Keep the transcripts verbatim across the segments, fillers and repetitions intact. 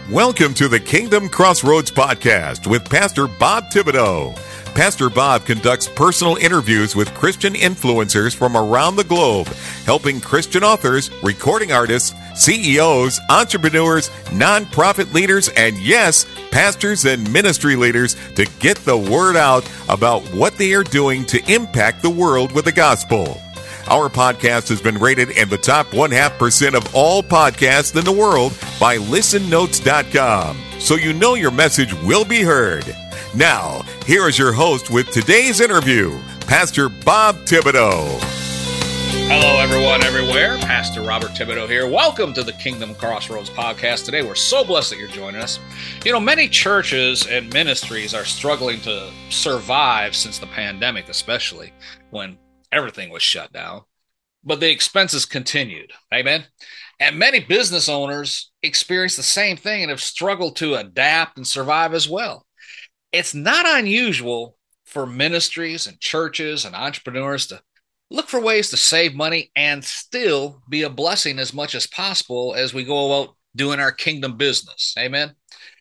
Welcome to the Kingdom Crossroads Podcast with Pastor Bob Thibodeau. Pastor Bob conducts personal interviews with Christian influencers from around the globe, helping Christian authors, recording artists, C E Os, entrepreneurs, nonprofit leaders, and yes, pastors and ministry leaders to get the word out about what they are doing to impact the world with the gospel. Our podcast has been rated in the top one half percent of all podcasts in the world by listen notes dot com, so you know your message will be heard. Now, here is your host with today's interview, Pastor Bob Thibodeau. Hello, everyone, everywhere. Pastor Robert Thibodeau here. Welcome to the Kingdom Crossroads Podcast. Today, we're so blessed that you're joining us. You know, many churches and ministries are struggling to survive since the pandemic, especially when everything was shut down, but the expenses continued. Amen. And many business owners experience the same thing and have struggled to adapt and survive as well. It's not unusual for ministries and churches and entrepreneurs to look for ways to save money and still be a blessing as much as possible as we go about doing our kingdom business. Amen.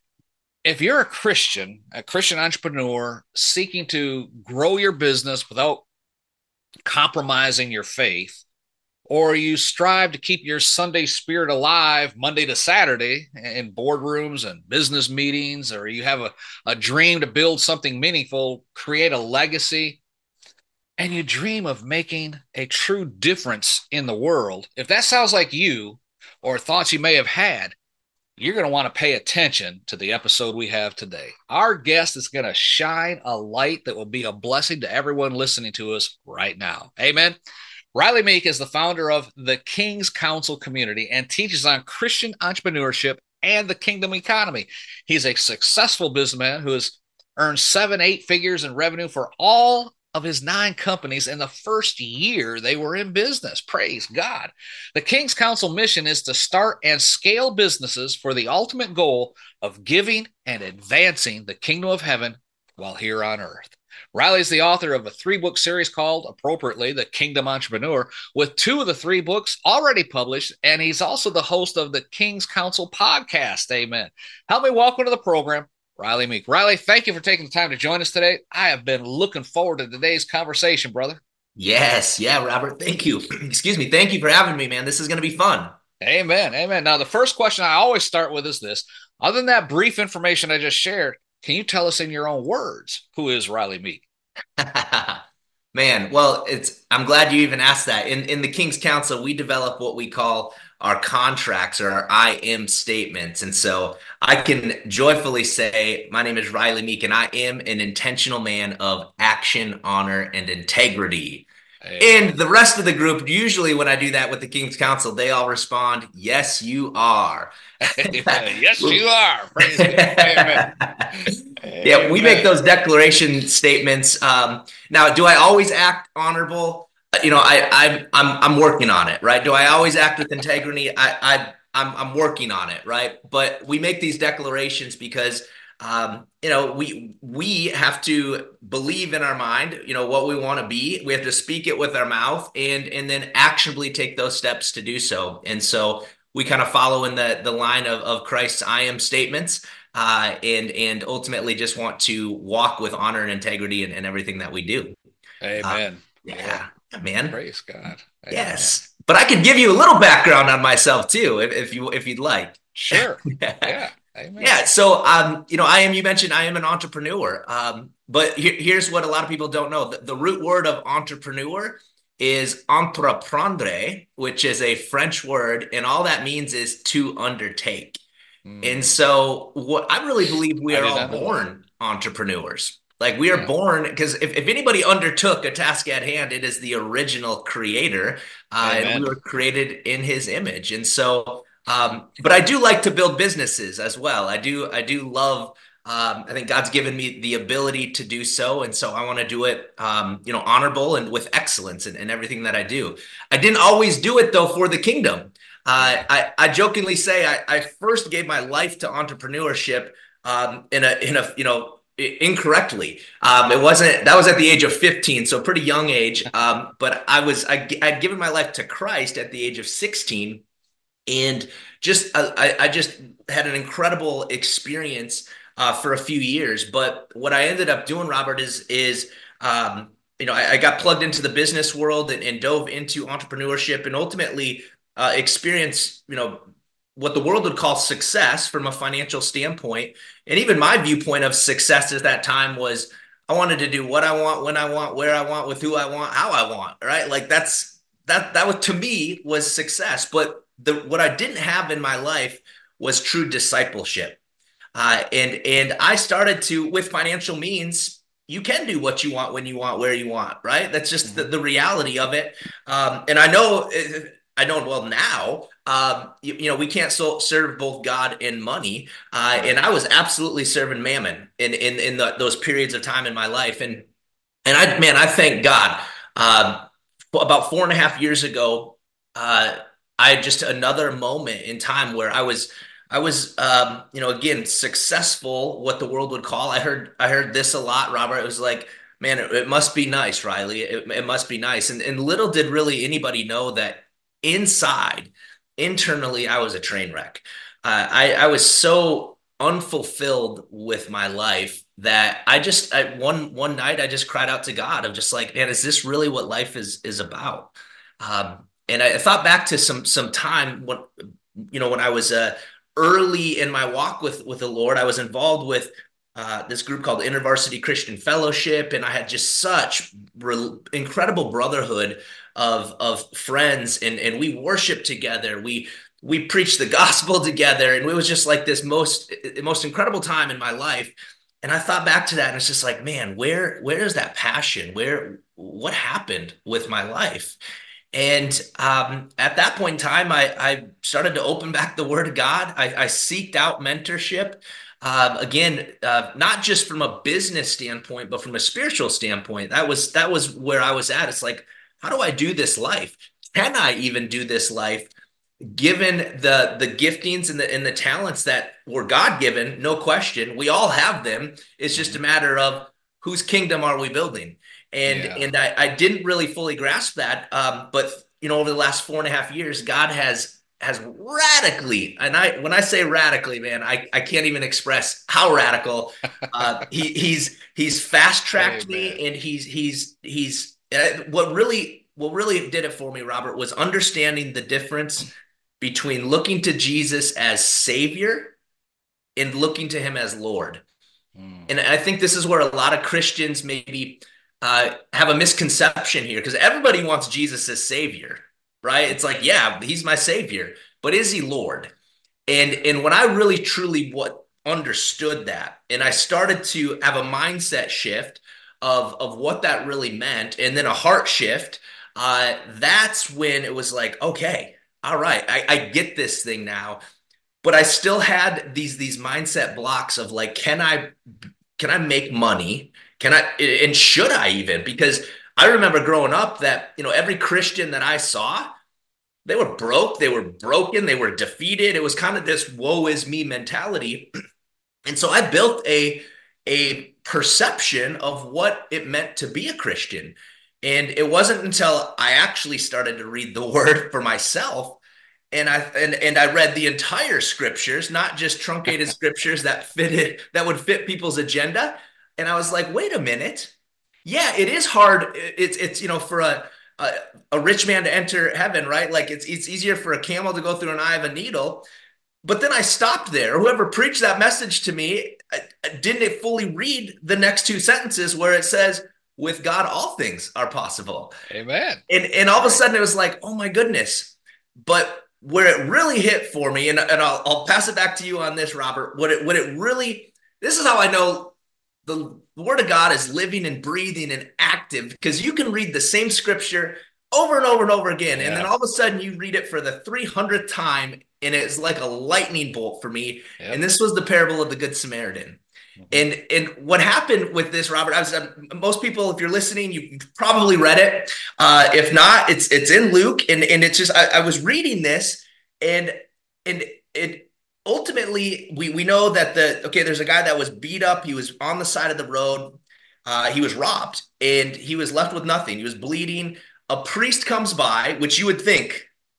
If you're a Christian, a Christian entrepreneur seeking to grow your business without compromising your faith, or you strive to keep your Sunday spirit alive Monday to Saturday in boardrooms and business meetings, or you have a, a dream to build something meaningful, create a legacy, and you dream of making a true difference in the world, if that sounds like you or thoughts you may have had, you're going to want to pay attention to the episode we have today. Our guest is going to shine a light that will be a blessing to everyone listening to us right now. Amen. Riley Meek is the founder of the King's Council community and teaches on Christian entrepreneurship and the kingdom economy. He's a successful businessman who has earned seven, eight figures in revenue for all of his nine companies in the first year they were in business. Praise God. The King's Council mission is to start and scale businesses for the ultimate goal of giving and advancing the kingdom of heaven while here on earth. Riley is the author of a three-book series called, appropriately, The Kingdom Entrepreneur, with two of the three books already published, and he's also the host of the King's Council podcast. Amen. Help me welcome to the program, Riley Meek. Riley, thank you for taking the time to join us today. I have been looking forward to today's conversation, brother. Yes. Yeah, Robert, thank you. Excuse me. Thank you for having me, man. This is going to be fun. Amen. Amen. Now, the first question I always start with is this. Other than that brief information I just shared, can you tell us in your own words, who is Riley Meek? Man, well, it's I'm glad you even asked that. In in the King's Council, we develop what we call our contracts or our I am statements. And so I can joyfully say, my name is Riley Meek, and I am an intentional man of action, honor, and integrity. Hey. And the rest of the group, usually when I do that with the King's Council, they all respond, yes, you are. Yes, you are. Praise God. Amen. Yeah, we make those declaration statements. Um, now, do I always act honorable? You know, I, I, I'm, I'm working on it, right? Do I always act with integrity? I, I, I'm, I'm working on it, right? But we make these declarations because, um, you know, we, we have to believe in our mind, you know, what we want to be. We have to speak it with our mouth and, and then actionably take those steps to do so. And so we kind of follow in the, the line of, of Christ's I am statements. Uh, and and ultimately just want to walk with honor and integrity in, in everything that we do. Amen. Uh, yeah, yeah, man. Praise God. Amen. Yes, but I could give you a little background on myself too, if, if you if you'd like. Sure. Yeah. Amen. Yeah. So, um, you know, I am. You mentioned I am an entrepreneur. Um, but here, here's what a lot of people don't know: the, the root word of entrepreneur is entreprendre, which is a French word, and all that means is to undertake. And so what I really believe we are all born entrepreneurs. Like we are yeah. born because if, if anybody undertook a task at hand, it is the original creator. Uh, and we were created in his image. And so, um, but I do like to build businesses as well. I do, I do love, um, I think God's given me the ability to do so. And so I want to do it, um, you know, honorable and with excellence in, in everything that I do. I didn't always do it though for the kingdom. Uh, I, I jokingly say I, I first gave my life to entrepreneurship um, in a in a you know incorrectly. Um, it wasn't that was at the age of fifteen, so pretty young age. Um, but I was I, I'd given my life to Christ at the age of sixteen, And just I, I just had an incredible experience uh, for a few years. But what I ended up doing, Robert, is is um, you know I, I got plugged into the business world and, and dove into entrepreneurship and ultimately uh, experienced you know what the world would call success from a financial standpoint. And even my viewpoint of success at that time was I wanted to do what I want, when I want, where I want, with who I want, how I want, right? Like that's that that was to me was success. But the what I didn't have in my life was true discipleship. Uh, and and I started to, with financial means, you can do what you want, when you want, where you want, right? That's just the, the reality of it. Um, and I know, I know well now, um, you, you know, we can't so, serve both God and money. Uh, and I was absolutely serving mammon in in in the, those periods of time in my life. And and I, man, I thank God. Um, about four and a half years ago, uh, I had just another moment in time where I was I was, um, you know, again, successful, what the world would call. I heard, I heard this a lot, Robert. It was like, man, it, it must be nice, Riley. It, it must be nice. And, and little did really anybody know that inside, internally, I was a train wreck. Uh, I, I was so unfulfilled with my life that I just, I, one, one night, I just cried out to God of just like, man, is this really what life is, is about? Um, and I thought back to some, some time when, you know, when I was, uh, early in my walk with with the Lord. I was involved with uh, this group called InterVarsity Christian Fellowship, and I had just such re- incredible brotherhood of of friends, and and we worshiped together. We we preached the gospel together, and it was just like this most most incredible time in my life. And I thought back to that, and it's just like, man, where where is that passion? Where what happened with my life? And um, at that point in time, I, I started to open back the Word of God. I, I seeked out mentorship. Um, again, uh, not just from a business standpoint, but from a spiritual standpoint. That was that was where I was at. It's like, how do I do this life? Can I even do this life, given the the giftings and the and the talents that were God given? No question, we all have them. It's just a matter of whose kingdom are we building. And yeah. and I, I didn't really fully grasp that. Um, but you know, over the last four and a half years, God has has radically, and I when I say radically, man, I, I can't even express how radical. Uh, he he's he's fast tracked me, and he's he's he's uh, what really what really did it for me, Robert, was understanding the difference between looking to Jesus as Savior and looking to Him as Lord. Mm. And I think this is where a lot of Christians maybe Uh, have a misconception here, because everybody wants Jesus as Savior, right? It's like, yeah, He's my Savior, but is He Lord? And and when I really truly what understood that, and I started to have a mindset shift of of what that really meant, and then a heart shift, uh, that's when it was like, okay, all right, I, I get this thing now. But I still had these these mindset blocks of like, can I can I make money? Can I, and should I even? Because I remember growing up that, you know, every Christian that I saw, they were broke, they were broken, they were defeated. It was kind of this woe is me mentality. And so I built a, a perception of what it meant to be a Christian. And it wasn't until I actually started to read the Word for myself, and I and, and I read the entire scriptures, not just truncated scriptures that fitted that would fit people's agenda. And I was like, wait a minute. Yeah, it is hard. It's, it's you know, for a, a, a rich man to enter heaven, right? Like it's, it's easier for a camel to go through an eye of a needle. But then I stopped there. Whoever preached that message to me I, I didn't fully read the next two sentences where it says, with God, all things are possible. Amen. And, and all of a sudden it was like, oh my goodness. But where it really hit for me, and, and I'll, I'll pass it back to you on this, Robert, what it, what it really, this is how I know the Word of God is living and breathing and active, because you can read the same scripture over and over and over again. Yeah. And then all of a sudden you read it for the three hundredth time, and it's like a lightning bolt for me. Yep. And this was the parable of the Good Samaritan. Mm-hmm. And and what happened with this, Robert, I was, uh, most people, if you're listening, you probably read it. Uh, if not, it's it's in Luke. And, and it's just, I, I was reading this, and and it, ultimately, we, we know that the, okay, there's a guy that was beat up. He was on the side of the road. Uh, he was robbed, and he was left with nothing. He was bleeding. A priest comes by, which you would think,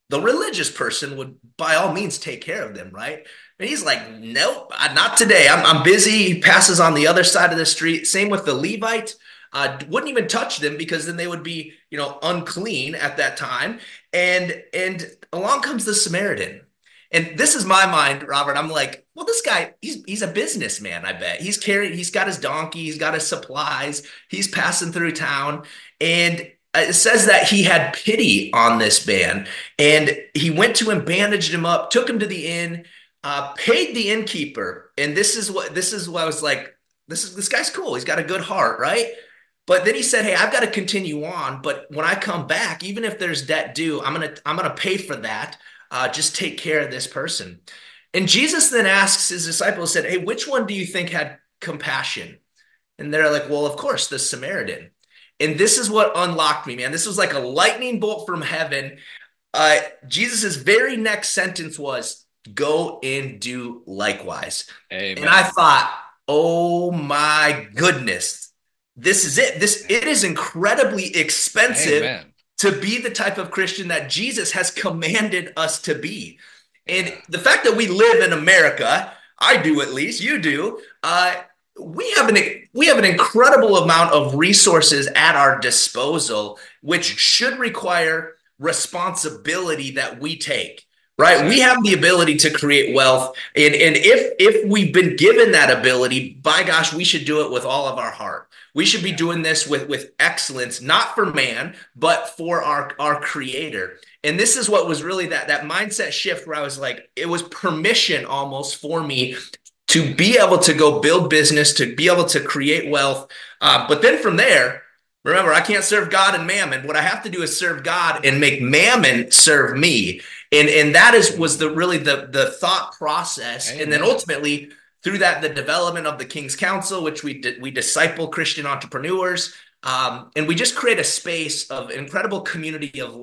the religious person would by all means take care of them, right? And he's like, nope, not today. I'm, I'm busy. He passes on the other side of the street. Same with the Levite. Uh, wouldn't even touch them because then they would be, you know, unclean at that time. And and along comes the Samaritan. And this is my mind, Robert. I'm like, well, this guy, he's he's a businessman, I bet. He's carrying, he's got his donkey, he's got his supplies, he's passing through town. And it says that he had pity on this man. And he went to him, bandaged him up, took him to the inn, uh, paid the innkeeper. And this is what this is what I was like, this is this guy's cool. He's got a good heart, right? But then he said, hey, I've got to continue on. But when I come back, even if there's debt due, I'm gonna I'm gonna pay for that. Uh, just take care of this person. And Jesus then asks his disciples, said, hey, which one do you think had compassion? And they're like, well, of course, the Samaritan. And this is what unlocked me, man. This was like a lightning bolt from heaven. Uh, Jesus's very next sentence was, go and do likewise. Amen. And I thought, oh my goodness, this is it. This it is incredibly expensive. Amen. To be the type of Christian that Jesus has commanded us to be. And the fact that we live in America, I do at least, you do, uh, we have an we have an incredible amount of resources at our disposal, which should require responsibility that we take, right? We have the ability to create wealth. And, and if, if we've been given that ability, by gosh, we should do it with all of our heart. We should be doing this with, with excellence, not for man, but for our, our creator. And this is what was really that, that mindset shift where I was like, it was permission almost for me to be able to go build business, to be able to create wealth. Uh, but then from there, remember, I can't serve God and mammon. What I have to do is serve God and make mammon serve me. And, and that is was the really the, the thought process. Amen. And then ultimately, through that, the development of the King's Council, which we we disciple Christian entrepreneurs, um, and we just create a space of incredible community of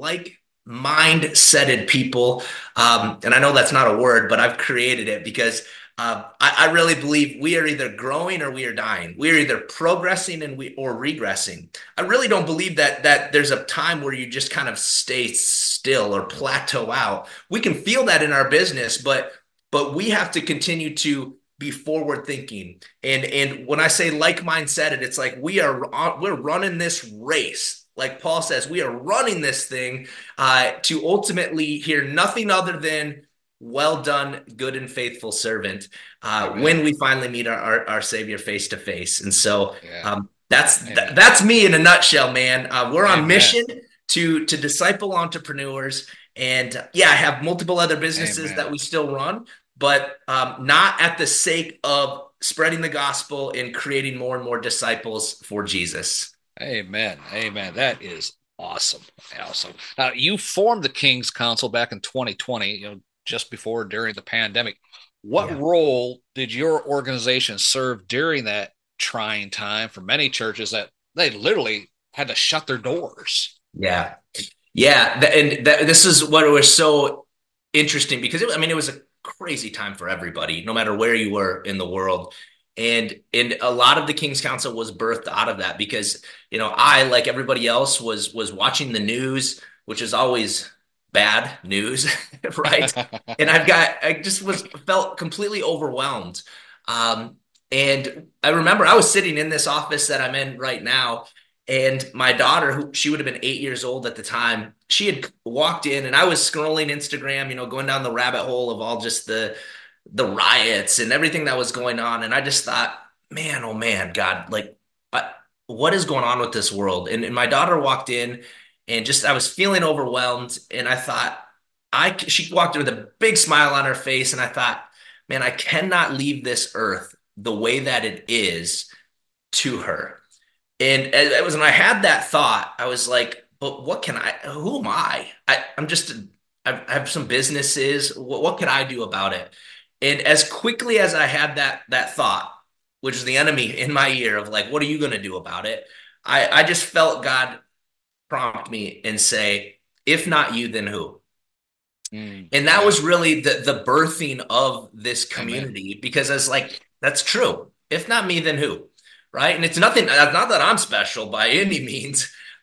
like-minded people. Um, and I know that's not a word, but I've created it because uh, I, I really believe we are either growing or we are dying. We are either progressing and we or regressing. I really don't believe that that there's a time where you just kind of stay still or plateau out. We can feel that in our business, but but we have to continue to be forward thinking. And, and when I say like mindset, it's like we are, we're running this race. Like Paul says, we are running this thing uh, to ultimately hear nothing other than well done, good and faithful servant uh, when we finally meet our, our, our Savior face to face. And so yeah. um, that's, th- that's me in a nutshell, man. Uh, we're on Amen. mission to, to disciple entrepreneurs. And uh, yeah, I have multiple other businesses Amen. that we still run, but um, not at the sake of spreading the gospel and creating more and more disciples for Jesus. Amen. Amen. That is awesome. Awesome. Now, you formed the King's Council back in twenty twenty, you know, just before, during the pandemic. What yeah. role did your organization serve during that trying time for many churches that they literally had to shut their doors? Yeah. Yeah. And that, this is what was so interesting because, it, I mean, it was a crazy time for everybody, no matter where you were in the world. And, and a lot of the King's Council was birthed out of that because, you know, I, like everybody else, was, was watching the news, which is always bad news, right? And I've got, I just was felt completely overwhelmed. Um, and I remember I was sitting in this office that I'm in right now, and my daughter, who she would have been eight years old at the time, she had walked in, and I was scrolling Instagram, you know, going down the rabbit hole of all just the the riots and everything that was going on. And I just thought, man, oh man, God, like, I, what is going on with this world? And, and my daughter walked in, and just I was feeling overwhelmed, and I thought, I she walked in with a big smile on her face, and I thought, man, I cannot leave this earth the way that it is to her. And it was when I had that thought, I was like, but what can I, who am I? I I'm just, I have some businesses. What, what could I do about it? And as quickly as I had that, that thought, which is the enemy in my ear of like, what are you going to do about it? I, I just felt God prompt me and say, if not you, then who? Mm, and that yeah. was really the, the birthing of this community. Amen. Because I was like, that's true. If not me, then who? Right. And it's nothing, not that I'm special by any means.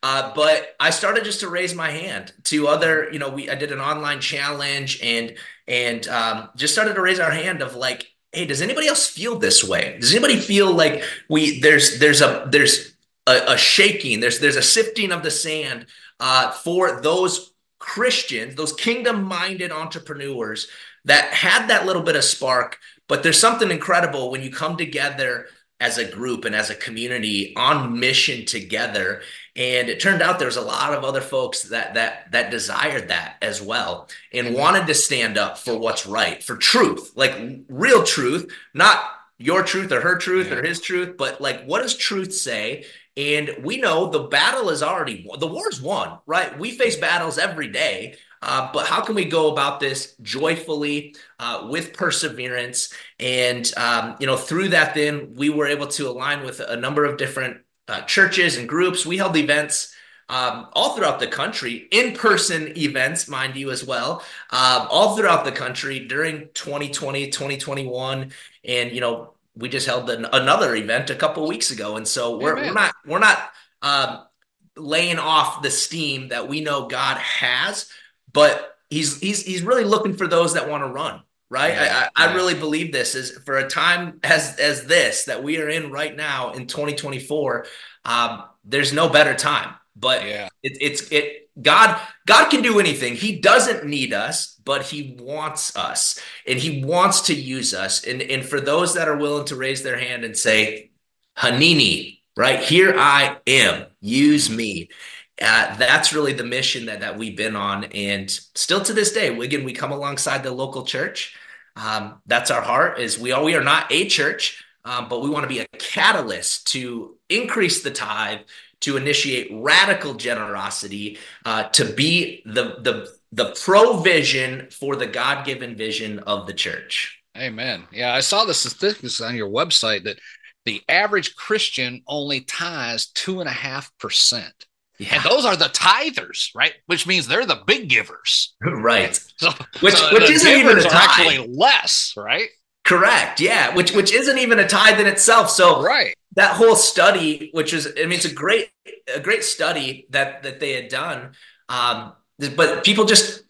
Uh, but I started just to raise my hand to other, you know, we I did an online challenge and and um, just started to raise our hand of like, hey, does anybody else feel this way? Does anybody feel like we there's there's a there's a, a shaking, there's there's a sifting of the sand uh, for those Christians, those kingdom-minded entrepreneurs that had that little bit of spark, but there's something incredible when you come together as a group and as a community on mission together. And it turned out there's a lot of other folks that that that desired that as well and wanted to stand up for what's right, for truth, like real truth, not your truth or her truth yeah. or his truth, but like what does truth say? And we know the battle is already won. The war's won, right? We face battles every day. Uh, but how can we go about this joyfully, uh, with perseverance? And, um, you know, through that, then we were able to align with a number of different uh, churches and groups. We held events um, all throughout the country, in-person events, mind you, as well, um, all throughout the country during twenty twenty, twenty twenty-one. And, you know, we just held an, another event a couple of weeks ago. And so we're, we're not, we're not um, laying off the steam that we know God has. But he's he's he's really looking for those that want to run, right? Yeah, I, I yeah. really believe this is for a time as as this that we are in right now in twenty twenty-four. Um, there's no better time, but yeah. it, it's it God God can do anything. He doesn't need us, but he wants us, and he wants to use us. And and for those that are willing to raise their hand and say, "Hanini, right here I am, use me." Uh, that's really the mission that, that we've been on. And still to this day, again, we come alongside the local church. Um, that's our heart is we are, we are not a church, um, but we want to be a catalyst to increase the tithe, to initiate radical generosity, uh, to be the, the, the provision for the God-given vision of the church. Amen. Yeah. I saw the statistics on your website that the average Christian only tithes two and a half percent. Yeah. And those are the tithers, right? Which means they're the big givers. Right. So, which so which isn't even a tithe. Actually less, right? Correct. Yeah. Which which isn't even a tithe in itself. So right. that whole study, which is, I mean, it's a great, a great study that that they had done. Um, but people just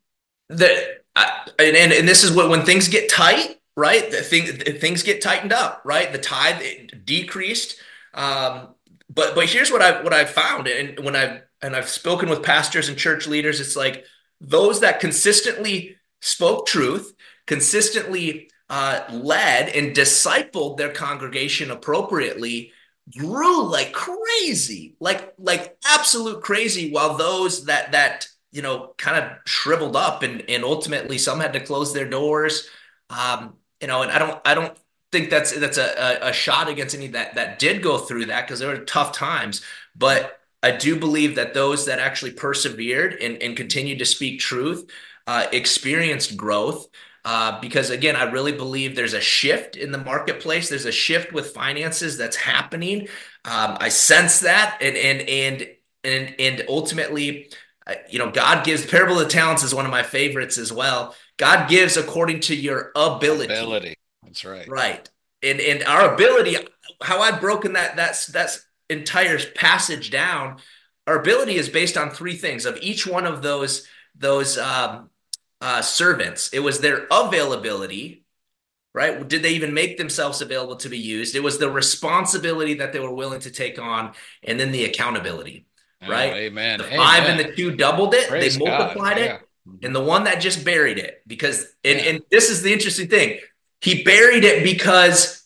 the uh, and, and and this is what when things get tight, right? The thing things get tightened up, right? The tithe decreased. Um, But but here's what I what I've found, and when I've and I've spoken with pastors and church leaders, it's like those that consistently spoke truth, consistently uh, led and discipled their congregation appropriately, grew like crazy, like like absolute crazy. While those that that you know kind of shriveled up and and ultimately some had to close their doors, um, you know. And I don't I don't. think that's that's a, a shot against any that that did go through that because there were tough times. But I do believe that those that actually persevered and, and continued to speak truth uh, experienced growth uh, because, again, I really believe there's a shift in the marketplace. There's a shift with finances that's happening. Um, I sense that. And, and, and, and, and ultimately, uh, you know, God gives. The Parable of the Talents is one of my favorites as well. God gives according to your ability. Ability. That's right. Right. And and our ability, how I've broken that that's that's entire passage down, our ability is based on three things of each one of those those um, uh, servants. It was their availability, right? Did they even make themselves available to be used? It was the responsibility that they were willing to take on, and then the accountability, right? Oh, amen. The five amen. and the two doubled it. Praise they multiplied God. it. Yeah. And the one that just buried it because and, yeah. and this is the interesting thing. He buried it because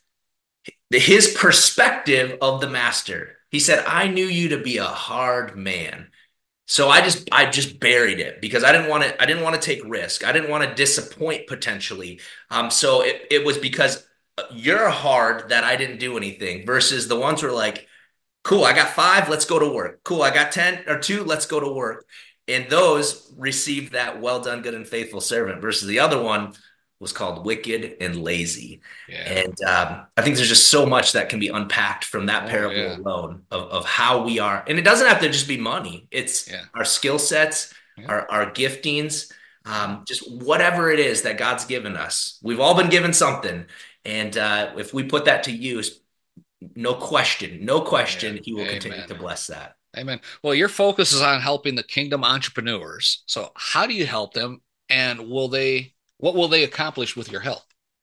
his perspective of the master. He said, I knew you to be a hard man. So I just I just buried it because I didn't want to I didn't want to take risk. I didn't want to disappoint potentially. Um, so it, it was because you're hard that I didn't do anything versus the ones who were like, cool, I got five, let's go to work. Cool, I got ten or two, let's go to work. And those received that well done, good and faithful servant versus the other one was called wicked and lazy. Yeah. And um, I think there's just so much that can be unpacked from that oh, parable yeah. alone of, of how we are. And it doesn't have to just be money. It's yeah. our skill sets, yeah. our, our giftings, um, just whatever it is that God's given us. We've all been given something. And uh, if we put that to use, no question, no question, yeah. he will Amen. continue to bless that. Amen. Well, your focus is on helping the kingdom entrepreneurs. So how do you help them, and will they, what will they accomplish with your help?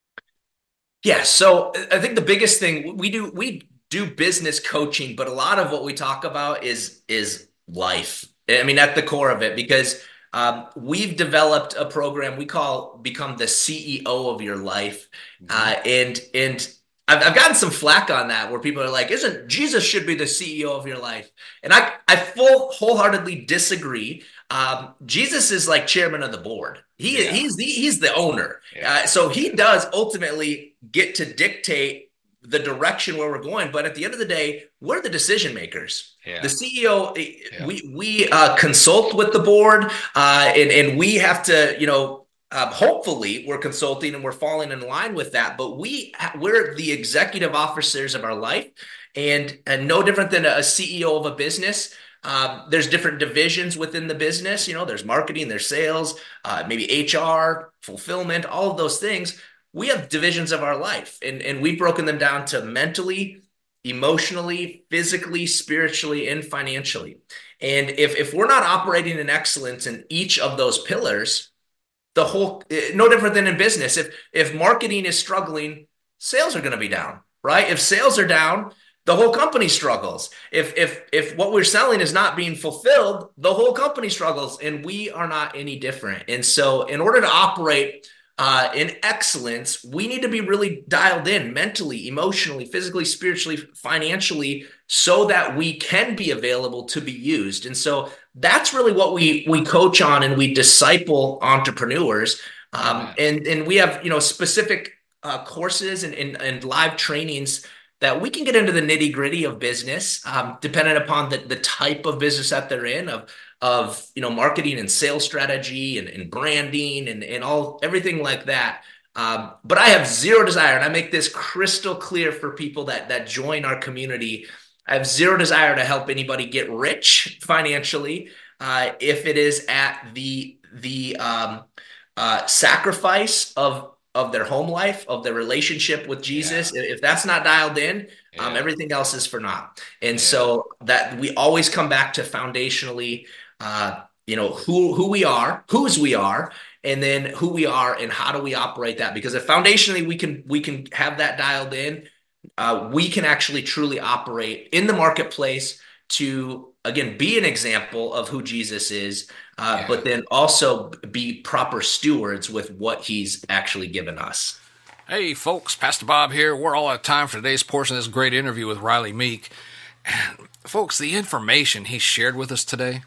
Yeah, so I think the biggest thing we do, we do business coaching, but a lot of what we talk about is is life. I mean, at the core of it, because um, we've developed a program we call Become the C E O of Your Life, Mm-hmm. uh, and and I've, I've gotten some flack on that, where people are like, "Isn't Jesus should be the C E O of your life?" And I I full wholeheartedly disagree. Um, Jesus is like chairman of the board. He Yeah. he's the he's the owner. Yeah. Uh, so he does ultimately get to dictate the direction where we're going. But at the end of the day, we're the decision makers. Yeah. The C E O, we we uh, consult with the board, uh, and and we have to, you know, uh, hopefully we're consulting and we're falling in line with that. But we we're the executive officers of our life, and and no different than a C E O of a business. Um, there's different divisions within the business. You know, there's marketing, there's sales, uh, maybe H R, fulfillment, all of those things. We have divisions of our life, and, and we've broken them down to mentally, emotionally, physically, spiritually, and financially. And if, if we're not operating in excellence in each of those pillars, the whole, no different than in business. If, if marketing is struggling, sales are going to be down, right? If sales are down, the whole company struggles. If if if what we're selling is not being fulfilled, the whole company struggles, and we are not any different. And so in order to operate uh, in excellence, we need to be really dialed in mentally, emotionally, physically, spiritually, financially, so that we can be available to be used. And so that's really what we we coach on, and we disciple entrepreneurs. Um, and, and we have, you know, specific uh, courses and, and, and live trainings that we can get into the nitty gritty of business, um, depending upon the, the type of business that they're in, of, of, you know, marketing and sales strategy and, and branding and, and all, everything like that. Um, but I have zero desire, and I make this crystal clear for people that, that join our community. I have zero desire to help anybody get rich financially, uh, if it is at the, the um, uh, sacrifice of of their home life, of their relationship with Jesus. Yeah. If that's not dialed in, yeah. um, everything else is for naught. And yeah. so that we always come back to foundationally, uh, you know, who, who we are, whose we are, and then who we are and how do we operate that? Because if foundationally we can, we can have that dialed in, uh, we can actually truly operate in the marketplace to, again, be an example of who Jesus is, uh, yeah. but then also be proper stewards with what he's actually given us. Hey, folks, Pastor Bob here. We're all out of time for today's portion of this great interview with Riley Meek. And, folks, the information he shared with us today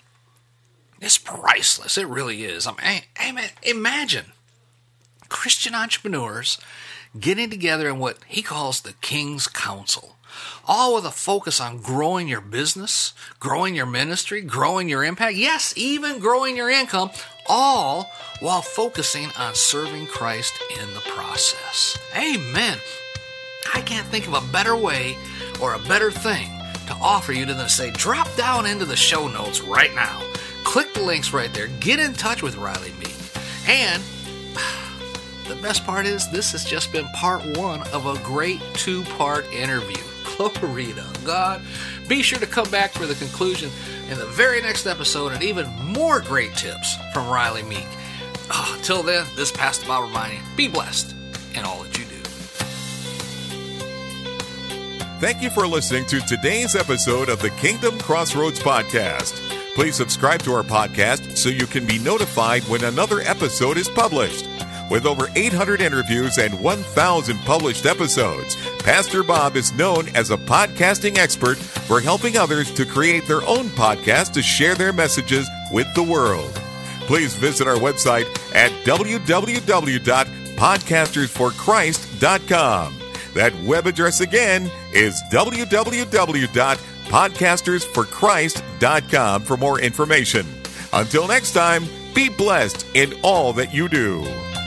is priceless. It really is. I mean, I mean, imagine Christian entrepreneurs getting together in what he calls the King's Council. All with a focus on growing your business, growing your ministry, growing your impact, yes, even growing your income, all while focusing on serving Christ in the process. Amen. I can't think of a better way or a better thing to offer you than to say, drop down into the show notes right now. Click the links right there. Get in touch with Riley Meek. And the best part is this has just been part one of a great two-part interview. Glory to God. Be sure to come back for the conclusion in the very next episode and even more great tips from Riley Meek. Oh, until then, this is Pastor Bob reminding you, be blessed in all that you do. Thank you for listening to today's episode of the Kingdom Crossroads Podcast. Please subscribe to our podcast so you can be notified when another episode is published. With over eight hundred interviews and one thousand published episodes, Pastor Bob is known as a podcasting expert for helping others to create their own podcast to share their messages with the world. Please visit our website at w w w dot podcasters for christ dot com. That web address again is w w w dot podcasters for christ dot com for more information. Until next time, be blessed in all that you do.